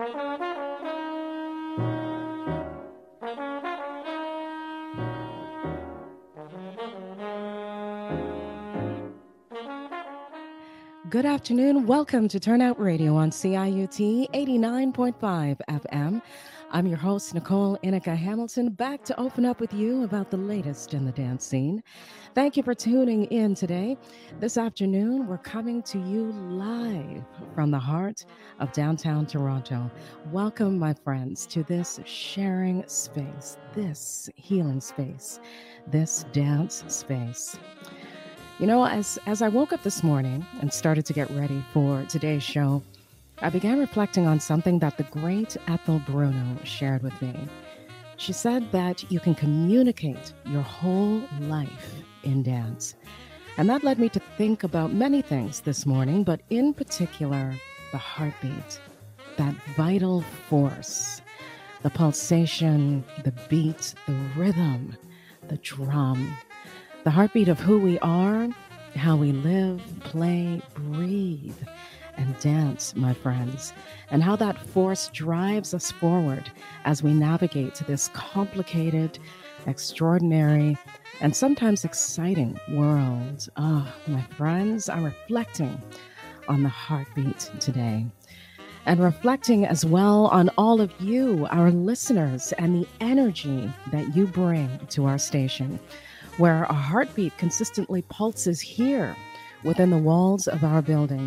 Good afternoon. Welcome to Turnout Radio on CIUT 89.5 FM. I'm your host, Nicole Inica Hamilton, back to open up with you about the latest in the dance scene. Thank you for tuning in today. This afternoon, we're coming to you live from the heart of downtown Toronto. Welcome, my friends, to this sharing space, this healing space, this dance space. You know, as I woke up this morning and started to get ready for today's show, I began reflecting on something that the great Ethel Bruno shared with me. She said that you can communicate your whole life in dance. And that led me to think about many things this morning, but in particular, the heartbeat, that vital force, the pulsation, the beat, the rhythm, the drum. The heartbeat of who we are, how we live, play, breathe, and dance, my friends, and how that force drives us forward as we navigate this complicated, extraordinary, and sometimes exciting world. My friends, I'm reflecting on the heartbeat today. And reflecting as well on all of you, our listeners, and the energy that you bring to our station, where a heartbeat consistently pulses here within the walls of our building.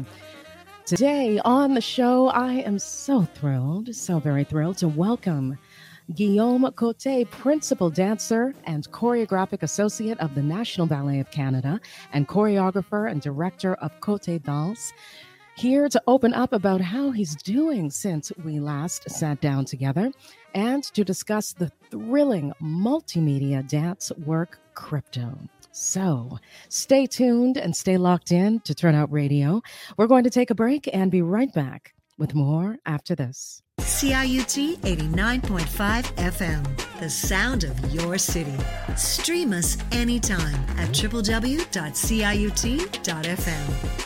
Today on the show, I am so thrilled, so very thrilled to welcome Guillaume Cote, Principal Dancer and Choreographic Associate of the National Ballet of Canada and Choreographer and Director of Cote Danse, here to open up about how he's doing since we last sat down together and to discuss the thrilling multimedia dance work Crypto. So stay tuned and stay locked in to Turnout Radio. We're going to take a break and be right back with more after this. CIUT 89.5 FM, the sound of your city. Stream us anytime at www.ciut.fm.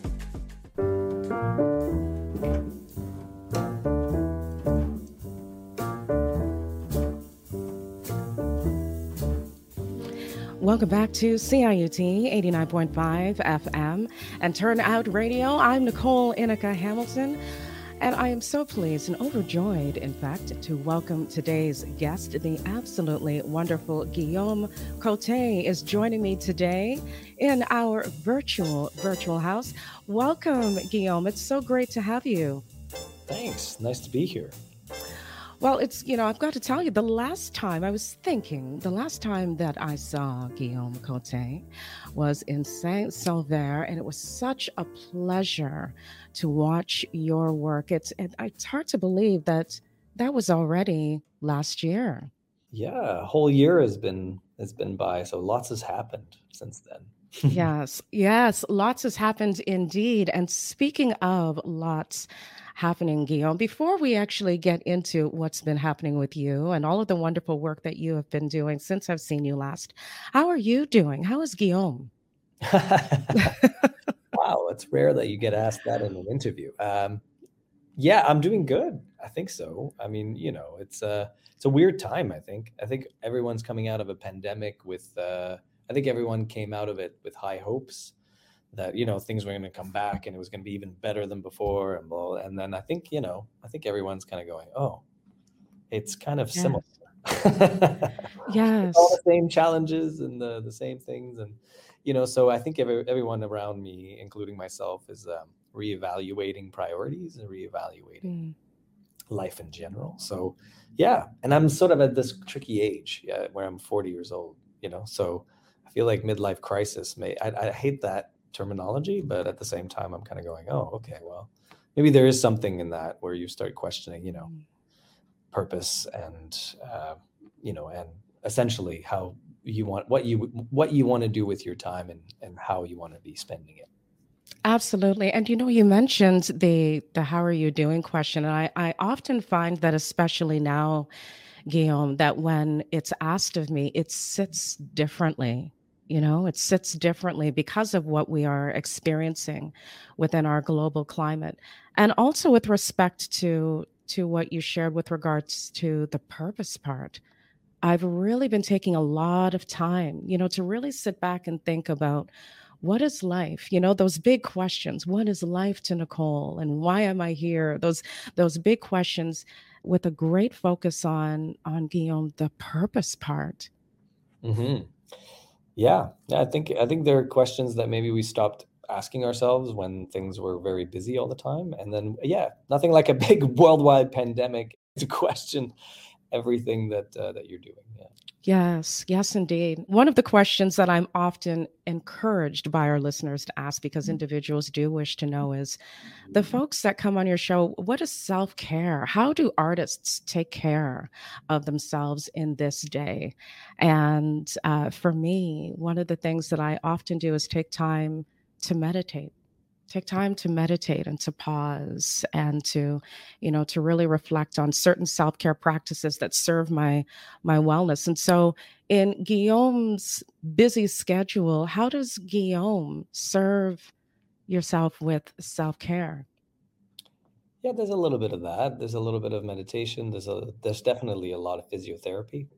Welcome back to CIUT 89.5 FM and Turnout Radio. I'm Nicole Inica Hamilton, and I am so pleased and overjoyed, in fact, to welcome today's guest. The absolutely wonderful Guillaume Cote is joining me today in our virtual house. Welcome, Guillaume. It's so great to have you. Thanks. Nice to be here. Well, I've got to tell you, the last time that I saw Guillaume Cote was in Saint-Sauveur, and it was such a pleasure to watch your work. It's hard to believe that was already last year. Yeah, a whole year has been by, so lots has happened since then. Yes, lots has happened indeed. And speaking of lots happening, Guillaume, before we actually get into what's been happening with you and all of the wonderful work that you have been doing since I've seen you last, how are you doing? How is Guillaume? Wow, it's rare that you get asked that in an interview. Yeah, I'm doing good. I think so. I mean, it's a weird time, I think. I think everyone's coming out of a pandemic with I think everyone came out of it with high hopes that, things were going to come back and it was going to be even better than before and blah. And then I think everyone's kind of going, oh, it's kind of similar. Yes. All the same challenges and the same things. And, so I think everyone around me, including myself, is reevaluating priorities and reevaluating life in general. So, yeah. And I'm sort of at this tricky age where I'm 40 years old, so I feel like midlife crisis I hate that terminology, but at the same time, I'm kind of going, oh, okay, well, maybe there is something in that where you start questioning, purpose and, and essentially how you want, what you want to do with your time and how you want to be spending it. Absolutely. And, you mentioned the how are you doing question. And I often find that, especially now, Guillaume, that when it's asked of me, it sits differently. It sits differently because of what we are experiencing within our global climate. And also with respect to to what you shared with regards to the purpose part, I've really been taking a lot of time, to really sit back and think about what is life? Those big questions. What is life to Nicole and why am I here? Those big questions with a great focus on Guillaume, the purpose part. Mm-hmm. Yeah, I think there are questions that maybe we stopped asking ourselves when things were very busy all the time, and then nothing like a big worldwide pandemic to question everything that you're doing. Yes, indeed. One of the questions that I'm often encouraged by our listeners to ask, because individuals do wish to know, is the folks that come on your show, what is self-care? How do artists take care of themselves in this day? And for me, one of the things that I often do is take time to meditate. Take time to meditate and to pause and to really reflect on certain self-care practices that serve my wellness. And so in Guillaume's busy schedule, how does Guillaume serve yourself with self-care? Yeah, there's a little bit of that. There's a little bit of meditation. There's definitely a lot of physiotherapy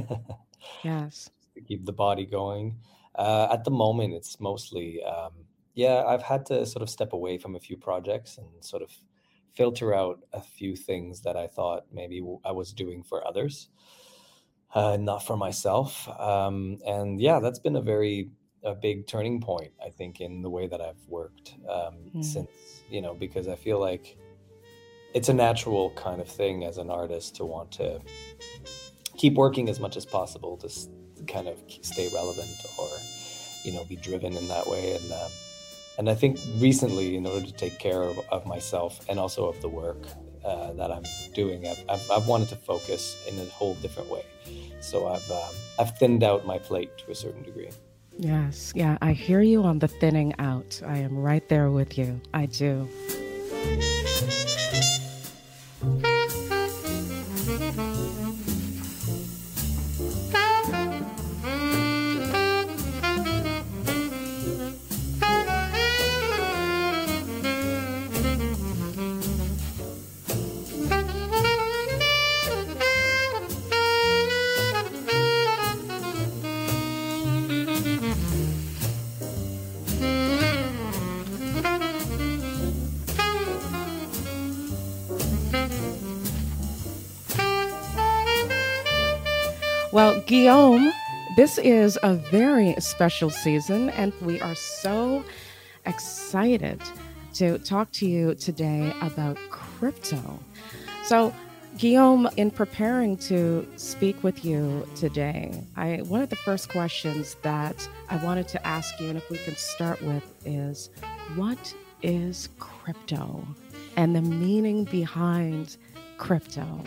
Yes. to keep the body going. At the moment, it's mostly I've had to sort of step away from a few projects and sort of filter out a few things that I thought maybe I was doing for others, not for myself. And that's been a big turning point, I think, in the way that I've worked since, because I feel like it's a natural kind of thing as an artist to want to keep working as much as possible to kind of stay relevant or, be driven in that way. And I think recently, in order to take care of myself and also of the work that I'm doing, I've wanted to focus in a whole different way. So I've thinned out my plate to a certain degree. Yes. Yeah, I hear you on the thinning out. I am right there with you. I do. Well, Guillaume, this is a very special season, and we are so excited to talk to you today about crypto. So, Guillaume, in preparing to speak with you today, one of the first questions that I wanted to ask you, and if we can start with, is what is crypto and the meaning behind crypto?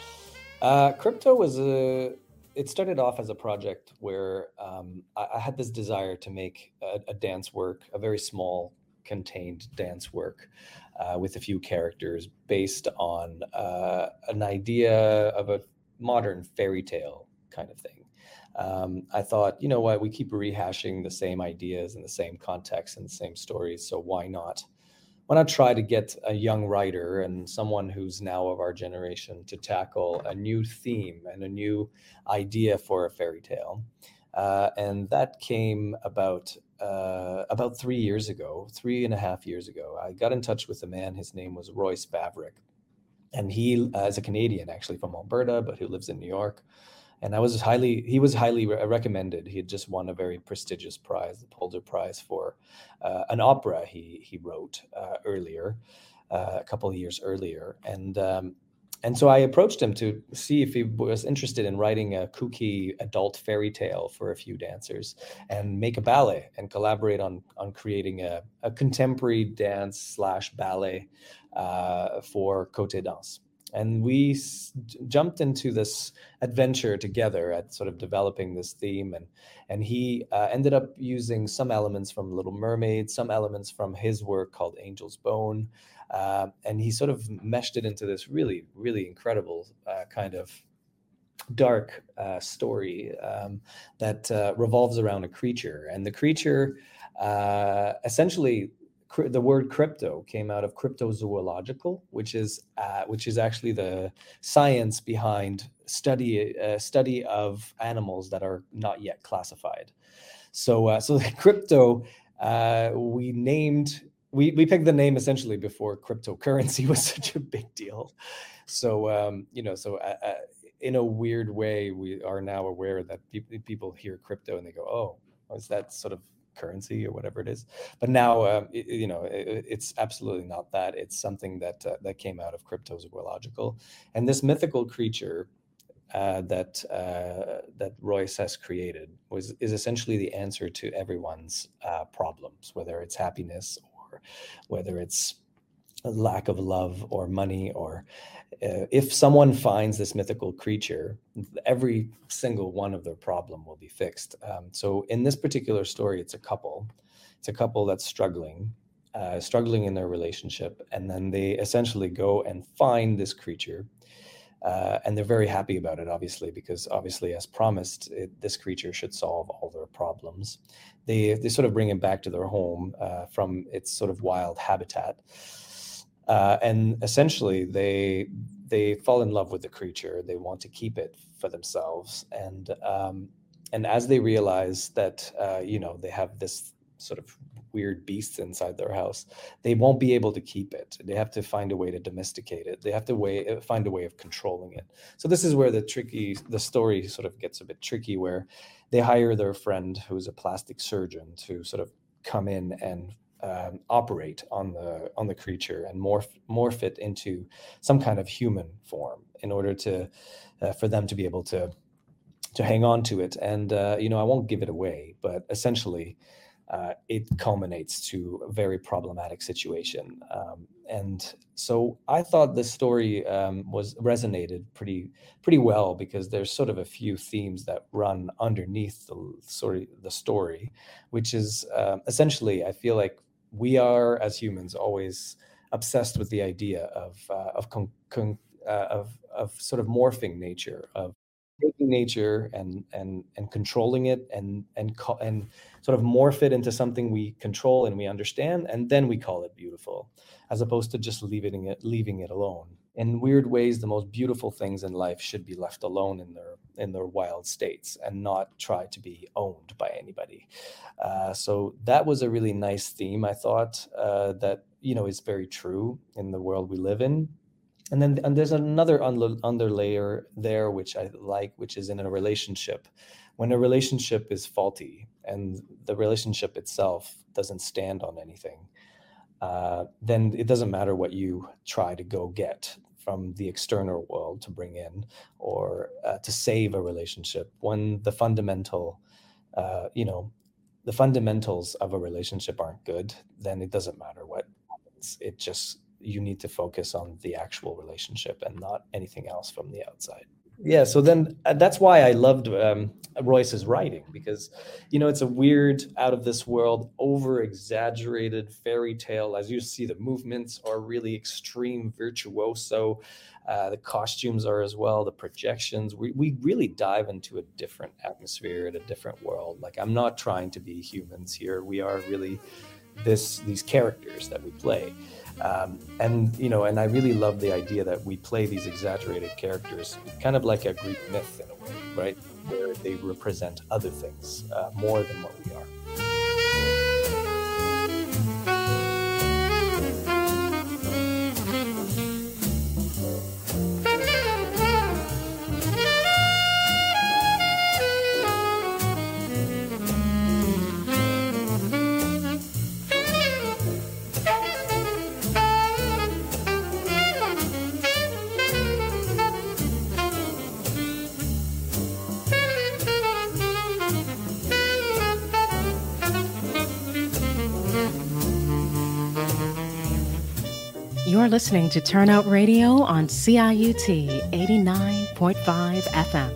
Crypto it started off as a project where I had this desire to make a dance work, a very small contained dance work with a few characters based on an idea of a modern fairy tale kind of thing. I thought, you know what, we keep rehashing the same ideas and the same context and the same stories, so why not try to get a young writer and someone who's now of our generation to tackle a new theme and a new idea for a fairy tale. And that came about 3 years ago, 3.5 years ago. I got in touch with a man. His name was Royce Bavrick. And he is a Canadian, actually, from Alberta, but who lives in New York. And he was highly recommended. He had just won a very prestigious prize, the Pulitzer Prize, for an opera he wrote earlier, a couple of years earlier. And so I approached him to see if he was interested in writing a kooky adult fairy tale for a few dancers and make a ballet and collaborate on creating a contemporary dance / ballet for Côté Danse. And we jumped into this adventure together at sort of developing this theme. And he ended up using some elements from Little Mermaid, some elements from his work called Angel's Bone. And he sort of meshed it into this really, really incredible kind of dark story that revolves around a creature. And the creature essentially the word crypto came out of cryptozoological, which is actually the science behind study of animals that are not yet classified. So the crypto, we picked the name essentially before cryptocurrency was such a big deal. So in a weird way, we are now aware that people hear crypto and they go, oh, is that sort of currency or whatever it is? But now, it's absolutely not that. It's something that came out of cryptozoological. And this mythical creature that Royce has created is essentially the answer to everyone's problems, whether it's happiness or whether it's a lack of love or money, or if someone finds this mythical creature, every single one of their problem will be fixed. So in this particular story, it's a couple that's struggling in their relationship, and then they essentially go and find this creature. And they're very happy about it, because as promised, this creature should solve all their problems. They sort of bring it back to their home from its sort of wild habitat. And essentially, they fall in love with the creature. They want to keep it for themselves. And as they realize that, they have this sort of weird beasts inside their house, they won't be able to keep it. They have to find a way to domesticate it. They have to find a way of controlling it. So this is where the story sort of gets a bit tricky, where they hire their friend who's a plastic surgeon to sort of come in and operate on the creature and morph it into some kind of human form in order to for them to be able to hang on to it. And I won't give it away, but essentially it culminates to a very problematic situation. And so I thought this story resonated pretty well, because there's sort of a few themes that run underneath the story, which is essentially, I feel like we are, as humans, always obsessed with the idea of sort of morphing nature, of taking nature and controlling it and sort of morph it into something we control and we understand, and then we call it beautiful, as opposed to just leaving it alone. In weird ways, the most beautiful things in life should be left alone in their wild states and not try to be owned by anybody. So that was a really nice theme, I thought, that is very true in the world we live in. And there's another underlayer there, which I like, which is in a relationship. When a relationship is faulty and the relationship itself doesn't stand on anything, then it doesn't matter what you try to go get from the external world to bring in, or to save a relationship. When the fundamentals of a relationship aren't good, then it doesn't matter what happens. You need to focus on the actual relationship and not anything else from the outside. Yeah, so then that's why I loved Royce's writing, because, it's a weird, out of this world, over-exaggerated fairy tale. As you see, the movements are really extreme, virtuoso. The costumes are as well, the projections. We really dive into a different atmosphere and a different world. Like, I'm not trying to be humans here. We are really these characters that we play. And I really love the idea that we play these exaggerated characters, kind of like a Greek myth in a way, right? Where they represent other things more than what we are. You're listening to Turnout Radio on CIUT 89.5 FM.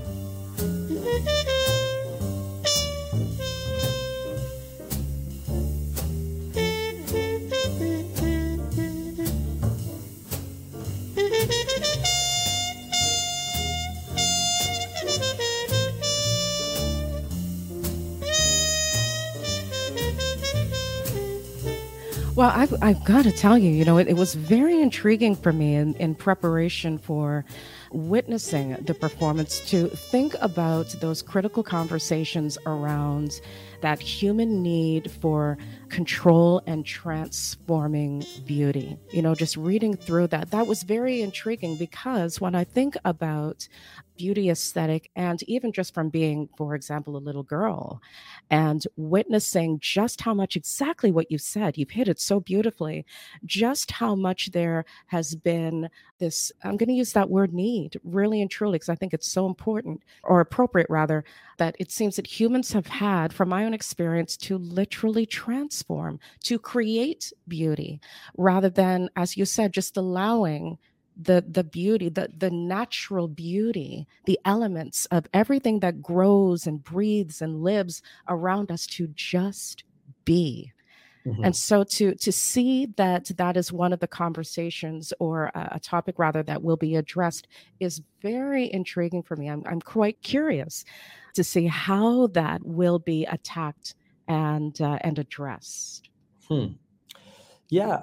Well, I've got to tell you, it was very intriguing for me in preparation for witnessing the performance to think about those critical conversations around that human need for control and transforming beauty. Just reading through that was very intriguing because when I think about beauty aesthetic, and even just from being, for example, a little girl and witnessing just how much, exactly what you said, you've hit it so beautifully, just how much there has been this, I'm going to use that word need really and truly, because I think it's so important, or appropriate rather, that it seems that humans have had, from my own experience, to literally transform, to create beauty, rather than, as you said, just allowing the beauty, the natural beauty, the elements of everything that grows and breathes and lives around us to just be. Mhm. And so to see that is one of the conversations, or a topic rather, that will be addressed is very intriguing for me. I'm quite curious to see how that will be attacked and addressed. Hmm. Yeah,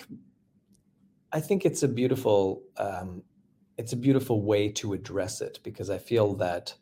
I think it's a beautiful way to address it, because I feel that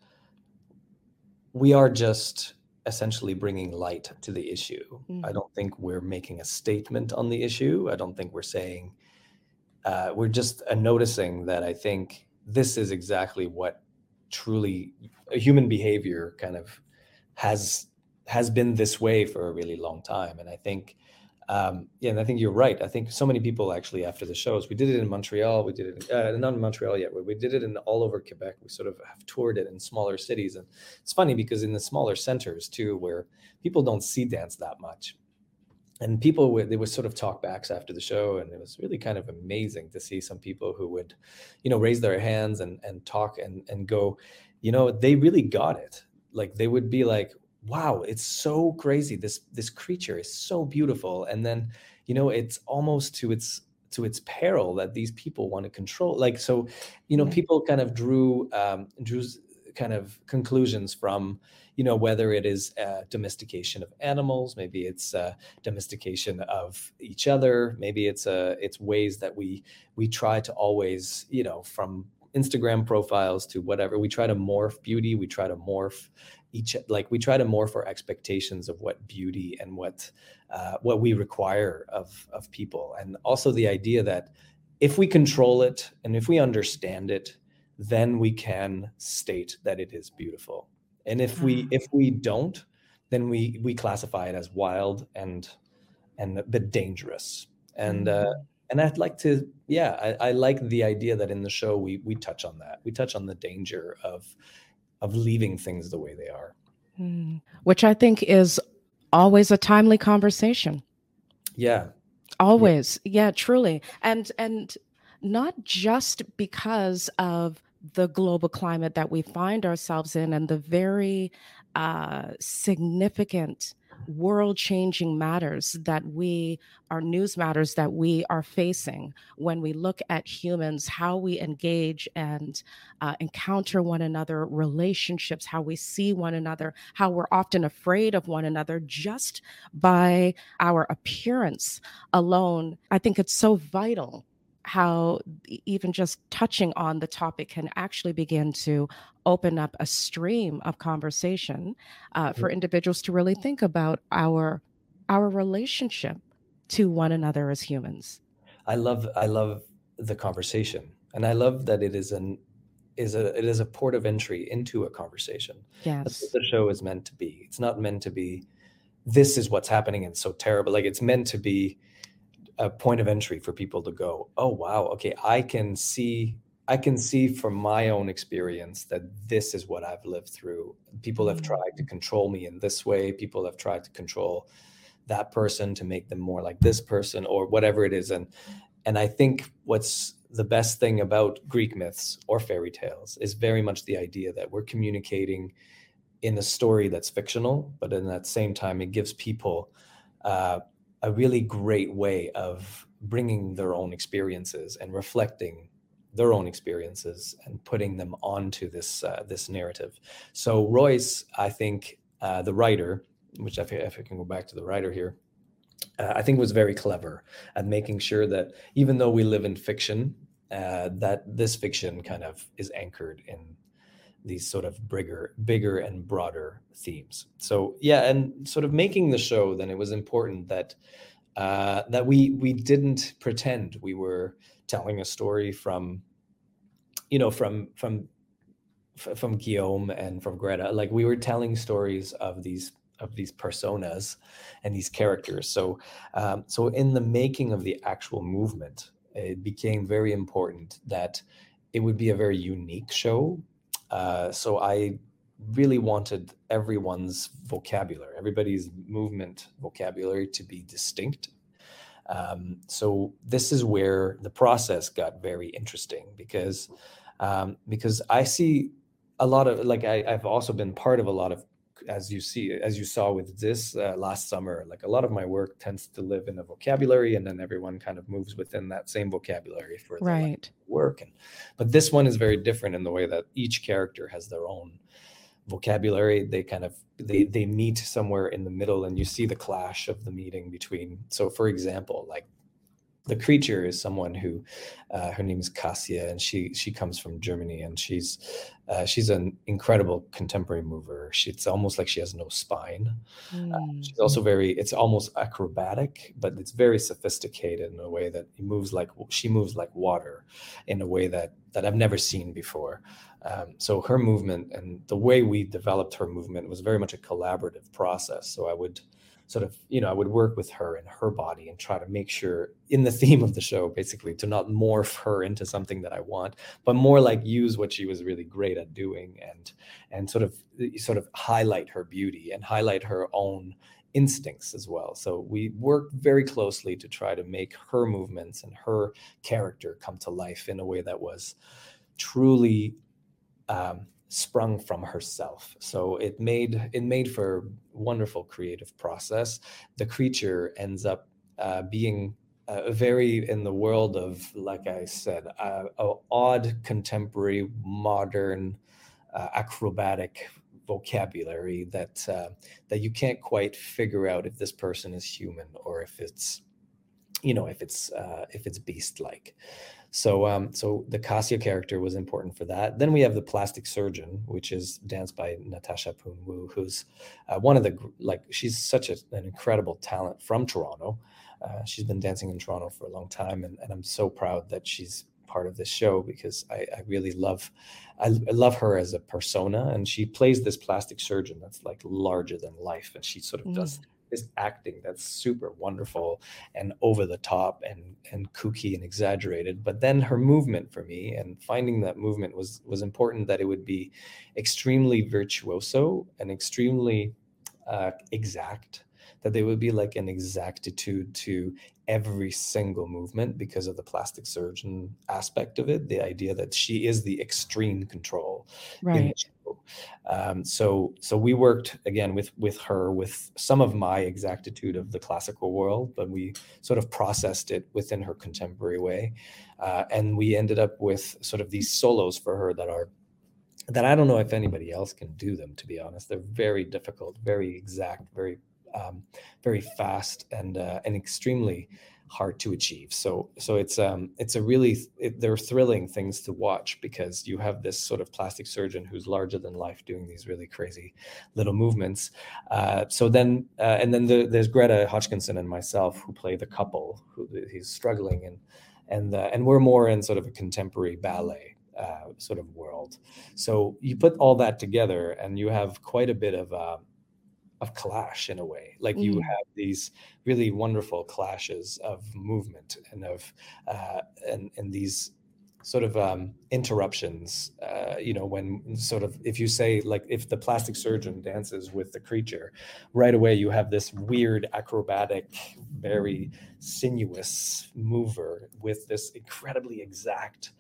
we are just essentially bringing light to the issue. I Mm, don't think we're making a statement on the issue. I don't think we're saying, we're just noticing that I think this is exactly what truly human behavior kind of has has been this way for a really long time. And I think, yeah, and I think you're right. I think so many people actually, after the shows, we did it in Montreal, we did it not in Montreal yet, but we did it in all over Quebec. We sort of have toured it in smaller cities, and it's funny because in the smaller centers too, where people don't see dance that much, and people would, they would sort of talk backs after the show, and it was really kind of amazing to see some people who would, raise their hands and talk and go, they really got it. Like they would be like, wow, it's so crazy, this creature is so beautiful, and then it's almost to its peril that these people want to control, like, so yeah. people kind of drew kind of conclusions from, whether it is domestication of animals, maybe it's domestication of each other, maybe it's ways that we try to always, from Instagram profiles to whatever, we try to morph beauty, we try to morph we try to morph our expectations of what beauty and what we require of people, and also the idea that if we control it and if we understand it, then we can state that it is beautiful. And if we Ah, if we don't, then we classify it as wild and a bit dangerous. And mm. and I'd like to, yeah, I like the idea that in the show we touch on that. We touch on the danger of leaving things the way they are. Which I think is always a timely conversation. Yeah. Yeah. Always. Yeah, truly. And not just because of the global climate that we find ourselves in and the very significant world changing matters that news matters that we are facing when we look at humans, how we engage and encounter one another, relationships, how we see one another, how we're often afraid of one another just by our appearance alone. I think it's so vital how even just touching on the topic can actually begin to open up a stream of conversation for individuals to really think about our relationship to one another as humans. I love the conversation, and I love that it is a port of entry into a conversation. That's what Yes. the show is meant to be. It's not meant to be, this is what's happening and it's so terrible. Like, it's meant to be a point of entry for people to go, oh wow, okay, I can see from my own experience that this is what I've lived through. People have Mm, tried to control me in this way. People have tried to control that person to make them more like this person or whatever it is. And I think what's the best thing about Greek myths or fairy tales is very much the idea that we're communicating in a story that's fictional, but in that same time, it gives people uh, a really great way of bringing their own experiences and reflecting their own experiences and putting them onto this narrative. So Royce, I think, the writer, which if I can go back to the writer here, I think was very clever at making sure that even though we live in fiction, that this fiction kind of is anchored in these sort of bigger and broader themes. So yeah, and sort of making the show, then it was important that that we didn't pretend we were telling a story from, you know, from Guillaume and from Greta. Like we were telling stories of these personas and these characters. So so in the making of the actual movement, it became very important that it would be a very unique show. So I really wanted everyone's vocabulary, everybody's movement vocabulary to be distinct. So this is where the process got very interesting because I see a lot of, like I've also been part of a lot of, as you saw with this last summer, like a lot of my work tends to live in a vocabulary, and then everyone kind of moves within that same vocabulary for the work. But this one is very different in the way that each character has their own vocabulary. They kind of they meet somewhere in the middle, and you see the clash of the meeting between. So, for example, like the creature is someone who her name is Cassia, and she comes from Germany, and she's an incredible contemporary mover. It's almost like she has no spine. She's also it's almost acrobatic, but it's very sophisticated in a way that she moves like water in a way that I've never seen before. So her movement and the way we developed her movement was very much a collaborative process. So I would sort of, I would work with her and her body and try to make sure, in the theme of the show, basically, to not morph her into something that I want, but more like use what she was really great at doing and sort of highlight her beauty and highlight her own instincts as well. So we worked very closely to try to make her movements and her character come to life in a way that was truly sprung from herself. So it made for a wonderful creative process. The creature ends up being very, in the world of, like I said, odd, contemporary, modern, acrobatic vocabulary that you can't quite figure out if this person is human or if it's beast-like. So the Cassia character was important for that. Then we have the plastic surgeon, which is danced by Natasha Poon-Woo, who's one of she's such an incredible talent from Toronto. She's been dancing in Toronto for a long time, and I'm so proud that she's part of this show because I really love her as a persona, and she plays this plastic surgeon that's like larger than life, and she sort of does this acting that's super wonderful and over the top and kooky and exaggerated. But then her movement, for me, and finding that movement was important, that it would be extremely virtuoso and extremely exact, that there would be like an exactitude to every single movement because of the plastic surgeon aspect of it, the idea that she is the extreme control. Right. So we worked again with her with some of my exactitude of the classical world, but we sort of processed it within her contemporary way, and we ended up with sort of these solos for her that I don't know if anybody else can do them, to be honest. They're very difficult, very exact, very fast, and extremely hard to achieve. So they're thrilling things to watch because you have this sort of plastic surgeon who's larger than life doing these really crazy little movements. And then there's Greta Hodgkinson and myself who play the couple who he's struggling and we're more in sort of a contemporary ballet sort of world. So you put all that together and you have quite a bit of clash in a way. Like you have these really wonderful clashes of movement and of and these sort of interruptions, when sort of, if you say, like, if the plastic surgeon dances with the creature, right away you have this weird acrobatic, very sinuous mover with this incredibly exact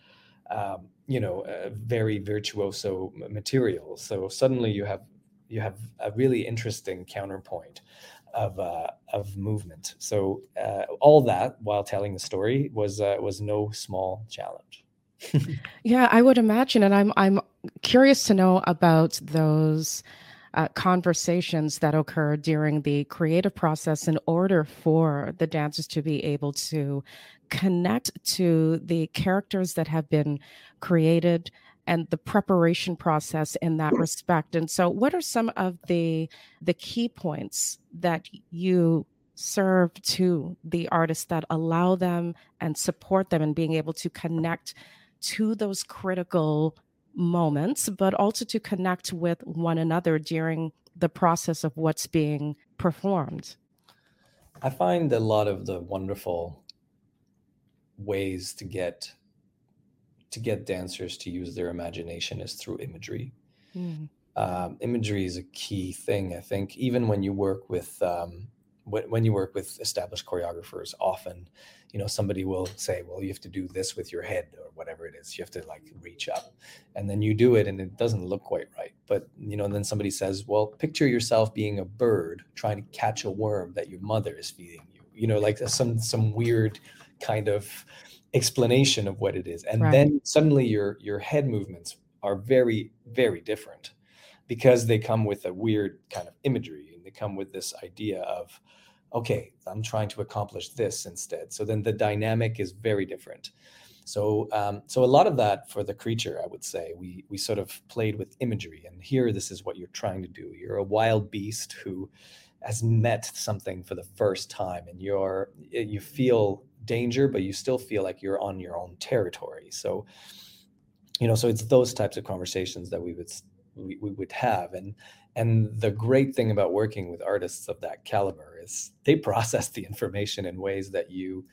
very virtuoso material. So suddenly you have a really interesting counterpoint of movement. So all that while telling the story was no small challenge. Yeah, I would imagine, and I'm curious to know about those conversations that occur during the creative process in order for the dancers to be able to connect to the characters that have been created and the preparation process in that respect. And so what are some of the key points that you serve to the artists that allow them and support them in being able to connect to those critical moments, but also to connect with one another during the process of what's being performed? I find a lot of the wonderful ways to get dancers to use their imagination is through imagery. Imagery is a key thing, I think. Even when you work with established choreographers, often, somebody will say, well, you have to do this with your head or whatever it is. You have to like reach up, and then you do it and it doesn't look quite right. But, then somebody says, well, picture yourself being a bird trying to catch a worm that your mother is feeding you, like some weird kind of explanation of what it is. And then suddenly your head movements are very, very different because they come with a weird kind of imagery, and they come with this idea of, okay, I'm trying to accomplish this instead. So then the dynamic is very different. So a lot of that for the creature, I would say, we sort of played with imagery. And here, this is what you're trying to do. You're a wild beast who has met something for the first time, and you feel danger, but you still feel like you're on your own territory. So, so it's those types of conversations that we would have. And the great thing about working with artists of that caliber is they process the information in ways that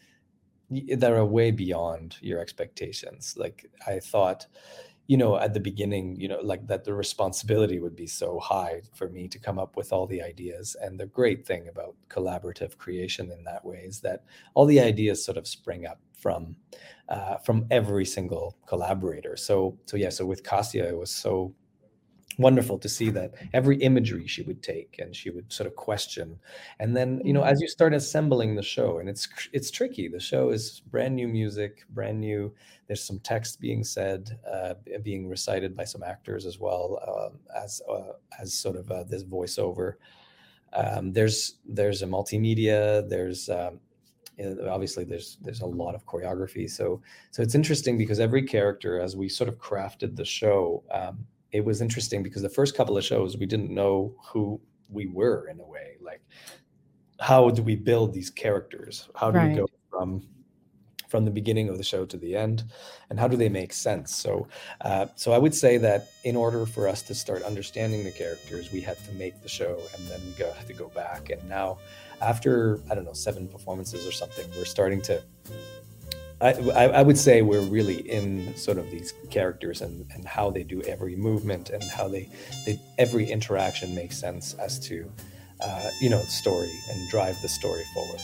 are way beyond your expectations. Like I thought, at the beginning, like that the responsibility would be so high for me to come up with all the ideas. And the great thing about collaborative creation in that way is that all the ideas sort of spring up from every single collaborator. So with Kasia, it was so wonderful to see that every imagery she would take and she would sort of question. And then, as you start assembling the show, and it's tricky, the show is brand new music, brand new, there's some text being said, being recited by some actors as well, as sort of this voiceover. There's a multimedia, there's obviously there's a lot of choreography. So it's interesting because every character, as we sort of crafted the show, it was interesting because the first couple of shows, we didn't know who we were in a way. Like, how do we build these characters? How do we go from the beginning of the show to the end, and how do they make sense? So I would say that in order for us to start understanding the characters, we had to make the show, and then we had to go back. And now, after, 7 performances or something, we're starting to, I would say we're really in sort of these characters and how they do every movement, and how they every interaction makes sense as to story, and drive the story forward.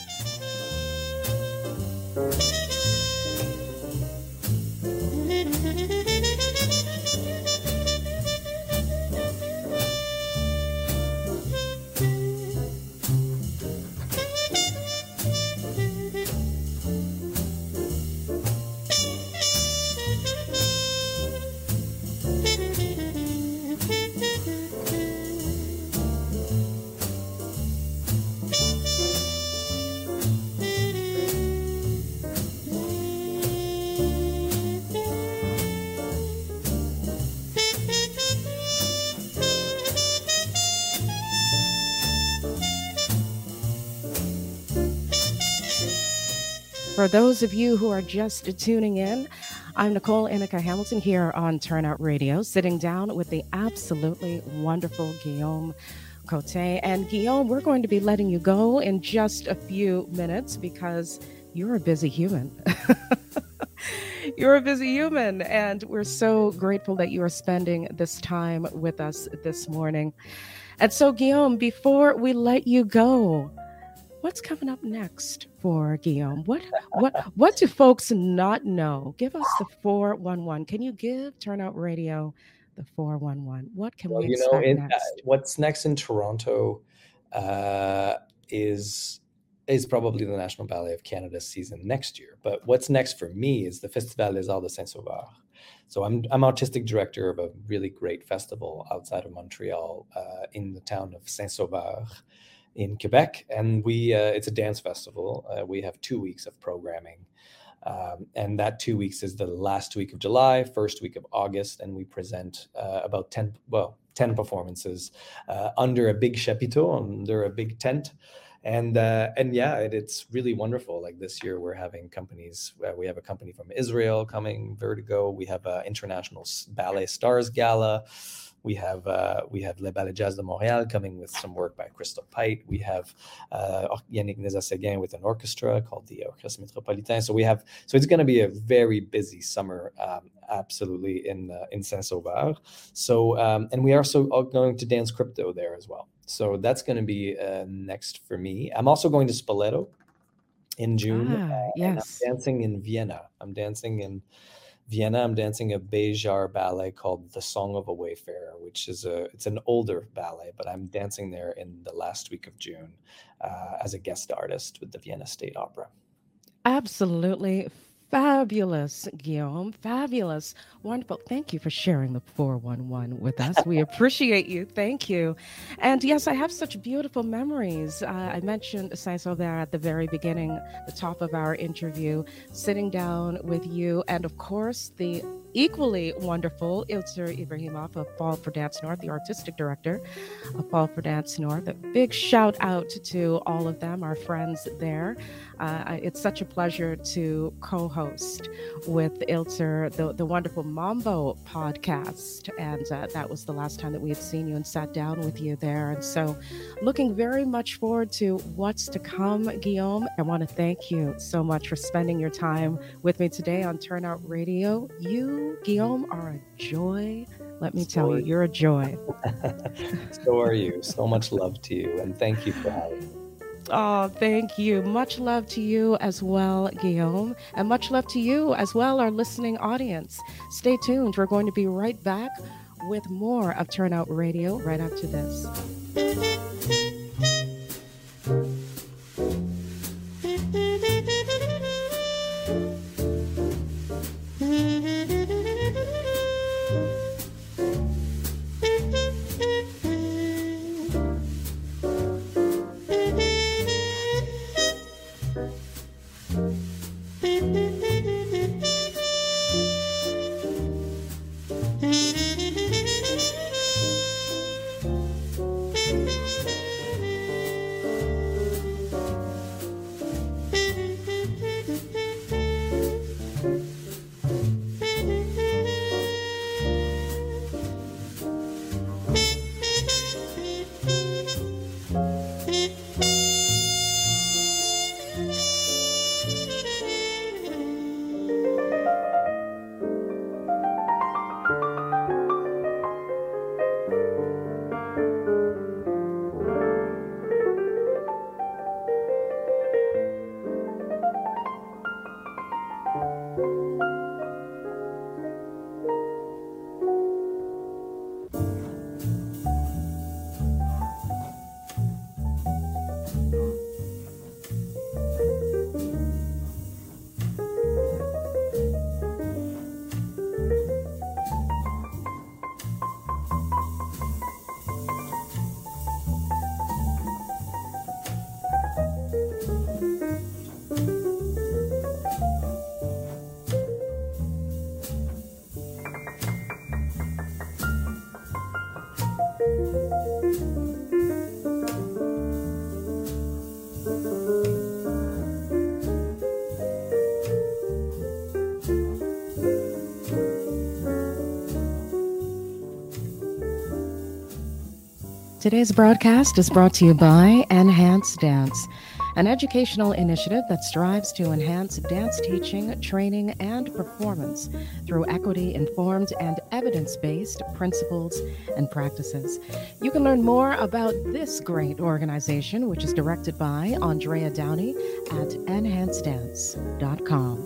For those of you who are just tuning in, I'm Nicole Inika Hamilton here on Turnout Radio, sitting down with the absolutely wonderful Guillaume Cote. And Guillaume, we're going to be letting you go in just a few minutes because you're a busy human. You're a busy human, and we're so grateful that you are spending this time with us this morning. And so, Guillaume, before we let you go, what's coming up next for Guillaume? What do folks not know? Give us the 411. Can you give Turnout Radio the 411? What can we expect next? What's next in Toronto is probably the National Ballet of Canada season next year. But what's next for me is the Festival des Arts de Saint-Sauveur. So I'm artistic director of a really great festival outside of Montreal, in the town of Saint-Sauveur in Quebec, and it's a dance festival. We have 2 weeks of programming, and that 2 weeks is the last week of July, first week of August, and we present about 10 performances under a big chapiteau, under a big tent. And yeah, it's really wonderful. Like this year, we're having companies. We have a company from Israel coming, Vertigo. We have International Ballet Stars Gala. We have Le Ballet Jazz de Montréal coming with some work by Crystal Pite. We have Yannick Nézet-Séguin with an orchestra called the Orchestre Métropolitain. So it's going to be a very busy summer, absolutely, in Saint-Sauveur. So and we are also going to dance crypto there as well. So that's going to be next for me. I'm also going to Spoleto in June. Yes. I'm dancing in Vienna. I'm dancing a Béjar ballet called The Song of a Wayfarer, which is it's an older ballet, but I'm dancing there in the last week of June as a guest artist with the Vienna State Opera. Absolutely fabulous, Guillaume. Fabulous. Wonderful. Thank you for sharing the 411 with us. We appreciate you. Thank you. And yes, I have such beautiful memories. I mentioned Saint-Sauveur at the very beginning, the top of our interview, sitting down with you. And of course, the equally wonderful Ilter Ibrahimov of Fall for Dance North, the artistic director of Fall for Dance North. A big shout out to all of them, our friends there. It's such a pleasure to co-host with Ilter the wonderful Mambo podcast. And that was the last time that we had seen you and sat down with you there. And so looking very much forward to what's to come, Guillaume. I want to thank you so much for spending your time with me today on Turnout Radio. You, Guillaume, are a joy. Let me tell you, you're a joy. So are you. So much love to you. And thank you for having me. Oh, thank you. Much love to you as well, Guillaume. And much love to you as well, our listening audience. Stay tuned. We're going to be right back with more of Turnout Radio right after this. Today's broadcast is brought to you by Enhance Dance, an educational initiative that strives to enhance dance teaching, training, and performance through equity-informed and evidence-based principles and practices. You can learn more about this great organization, which is directed by Andrea Downey, at enhancedance.com.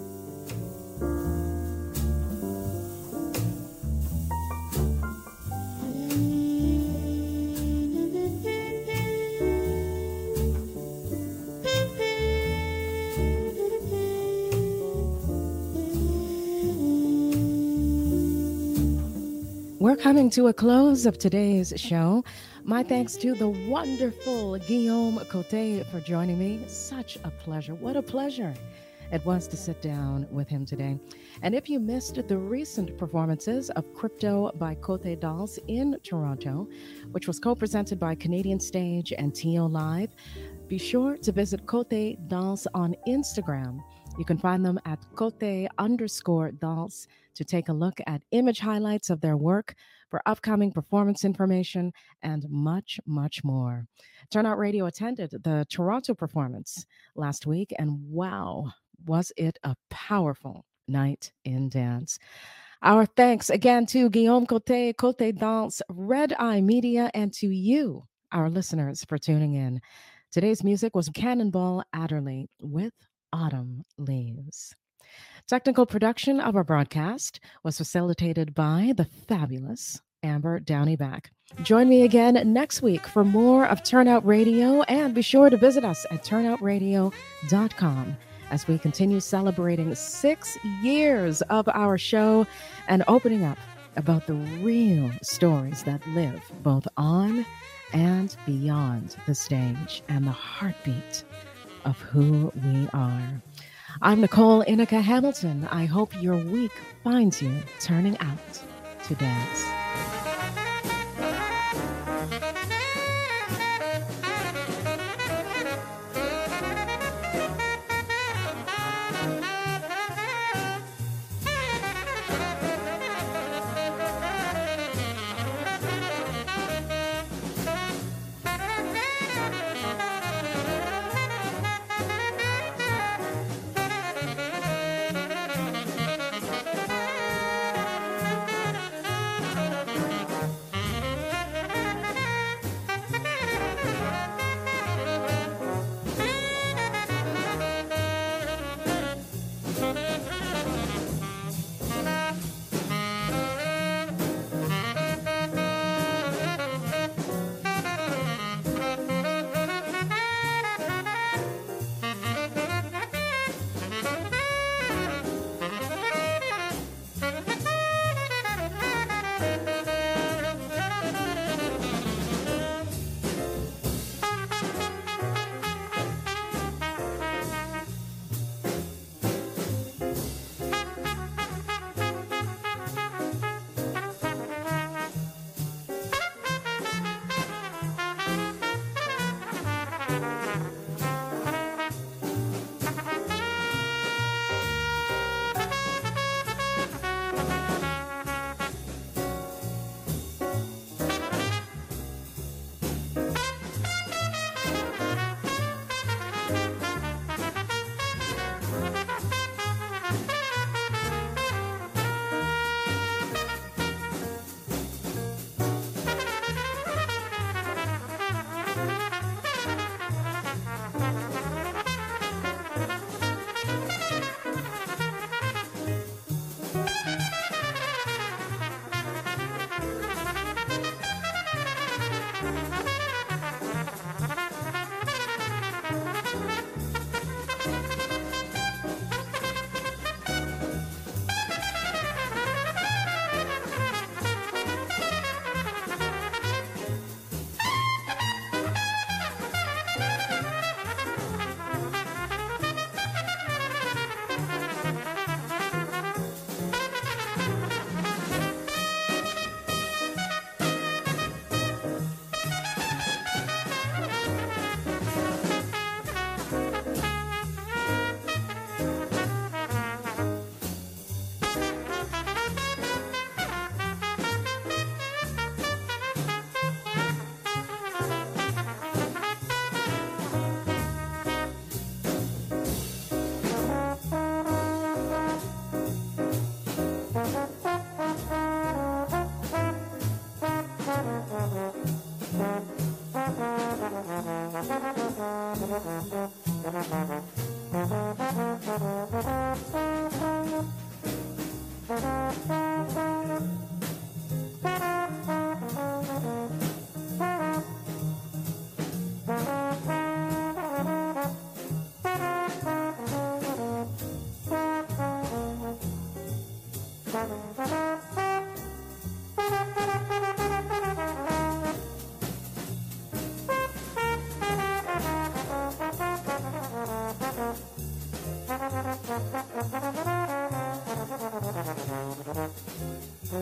We're coming to a close of today's show. My thanks to the wonderful Guillaume Cote for joining me. Such a pleasure. What a pleasure it was to sit down with him today. And if you missed the recent performances of Crypto by Cote Dolls in Toronto, which was co-presented by Canadian Stage and TO Live, be sure to visit Cote Dolls on Instagram. You can find them at Cote_Dolls to take a look at image highlights of their work, for upcoming performance information, and much, much more. Turnout Radio attended the Toronto performance last week, and wow, was it a powerful night in dance. Our thanks again to Guillaume Cote, Cote Danse, Red Eye Media, and to you, our listeners, for tuning in. Today's music was Cannonball Adderley with Autumn Leaves. Technical production of our broadcast was facilitated by the fabulous Amber Downey-Back. Join me again next week for more of Turnout Radio, and be sure to visit us at turnoutradio.com as we continue celebrating 6 years of our show and opening up about the real stories that live both on and beyond the stage and the heartbeat of who we are. I'm Nicole Inica Hamilton. I hope your week finds you turning out to dance.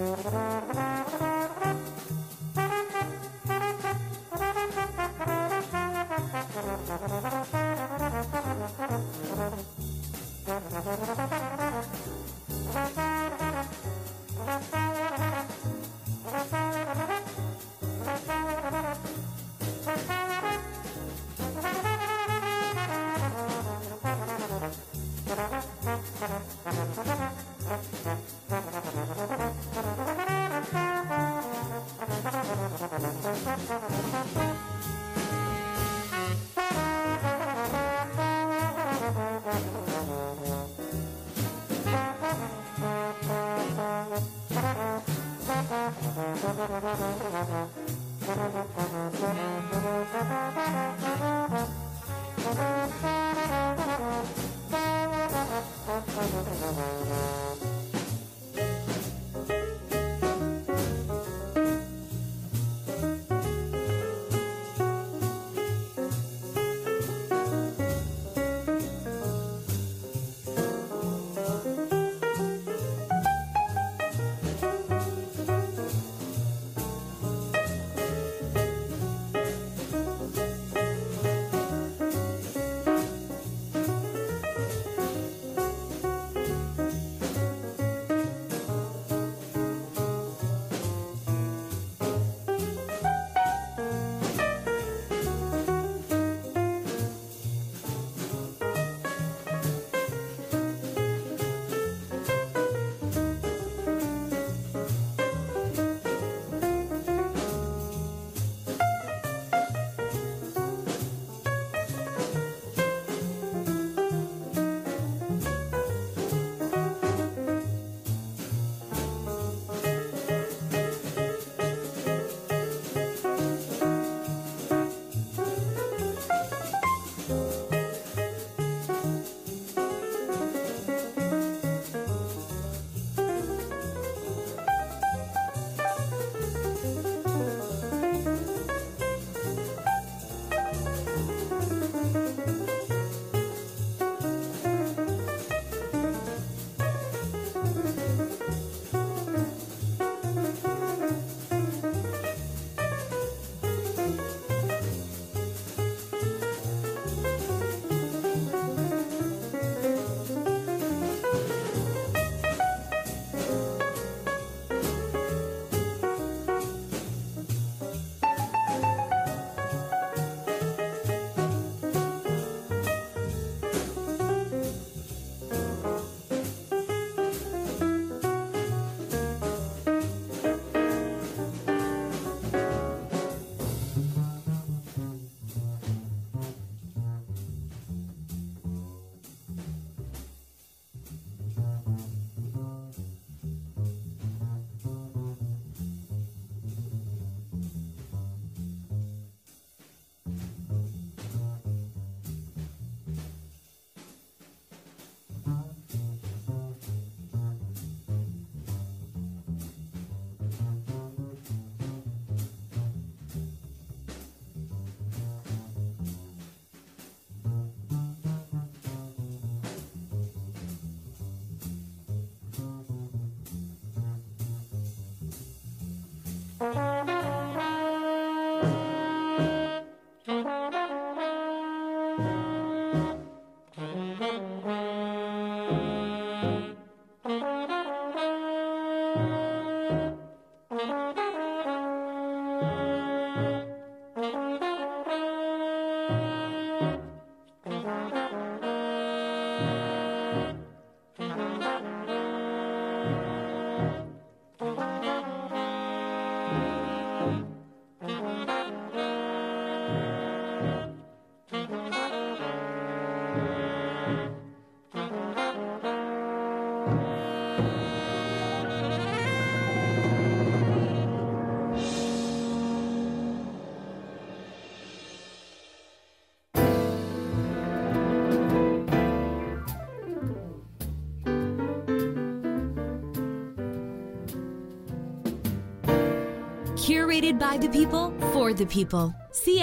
Curated by the people, for the people.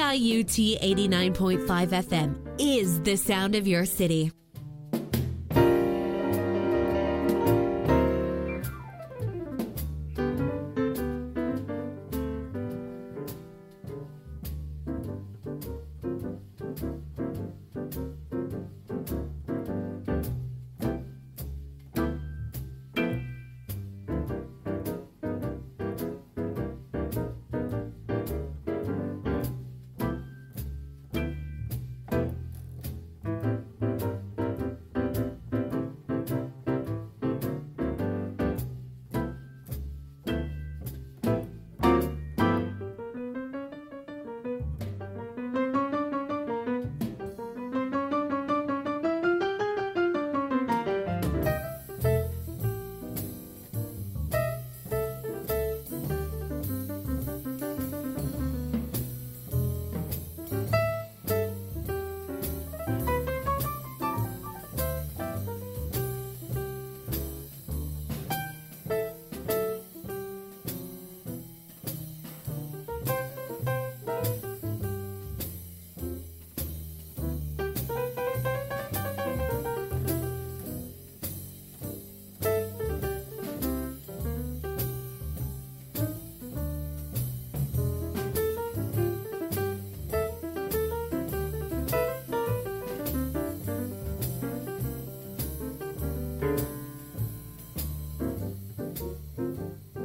CIUT 89.5 FM is the sound of your city.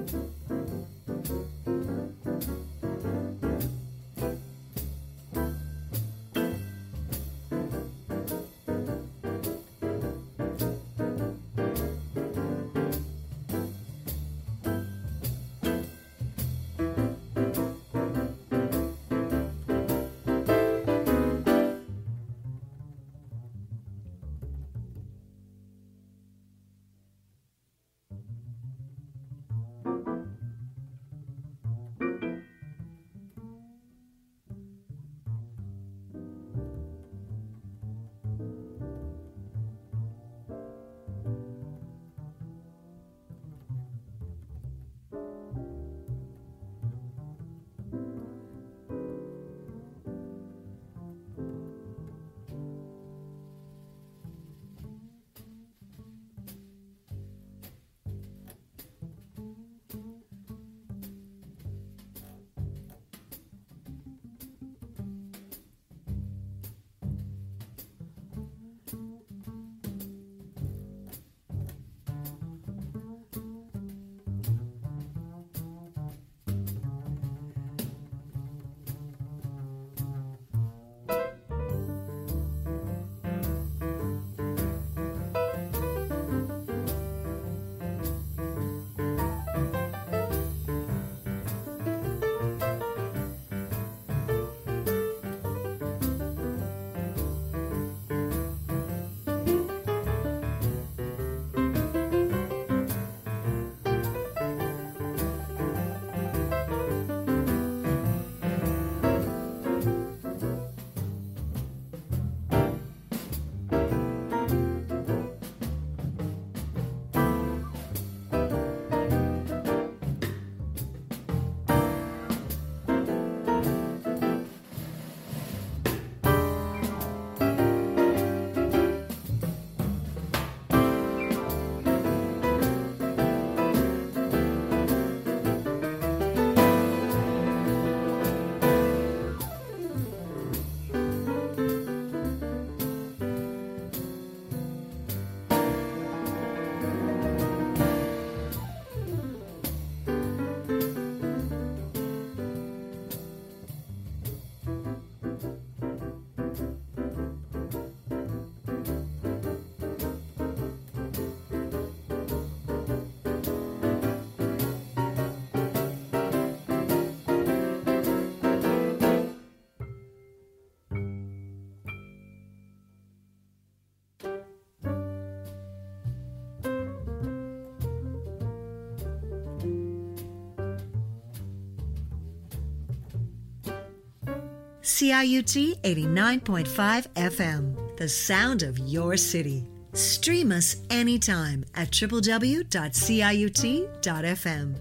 CIUT 89.5 FM, the sound of your city. Stream us anytime at www.ciut.fm.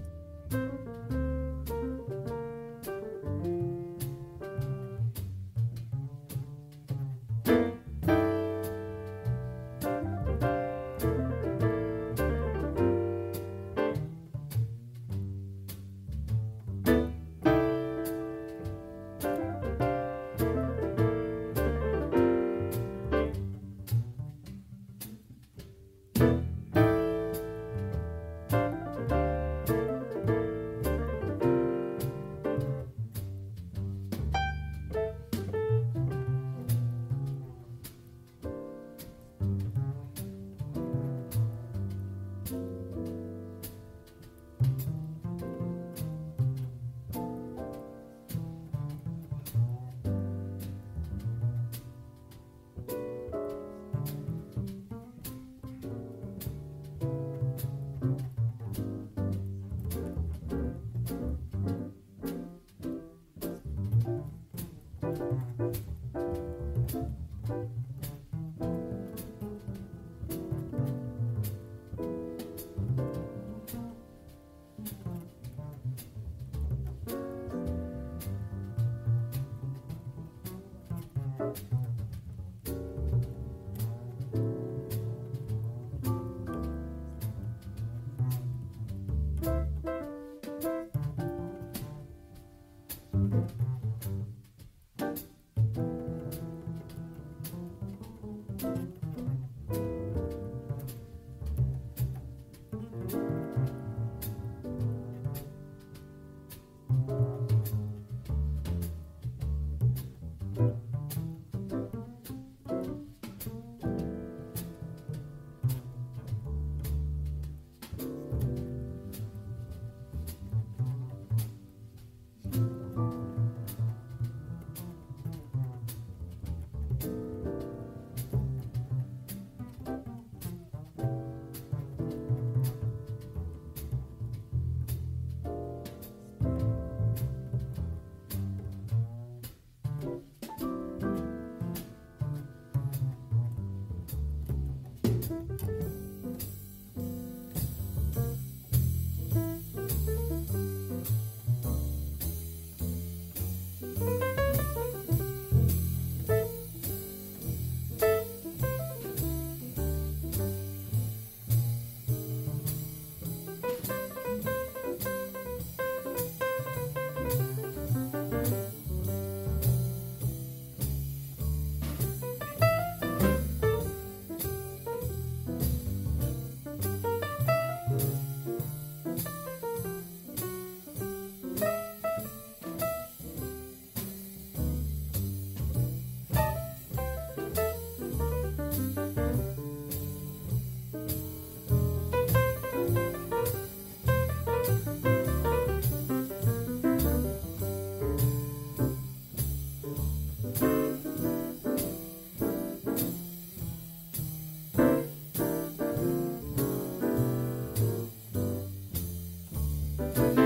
you.